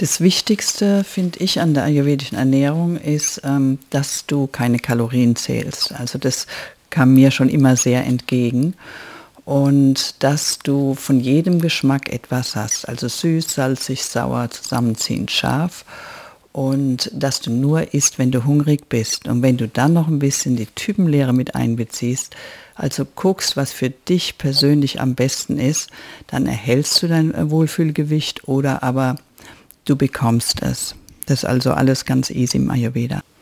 Das Wichtigste, finde ich, an der ayurvedischen Ernährung ist, dass du keine Kalorien zählst. Also das kam mir schon immer sehr entgegen. Und dass du von jedem Geschmack etwas hast, also süß, salzig, sauer, zusammenziehend scharf. Und dass du nur isst, wenn du hungrig bist. Und wenn du dann noch ein bisschen die Typenlehre mit einbeziehst, also guckst, was für dich persönlich am besten ist, dann erhältst du dein Wohlfühlgewicht oder aber du bekommst es. Das ist also alles ganz easy im Ayurveda.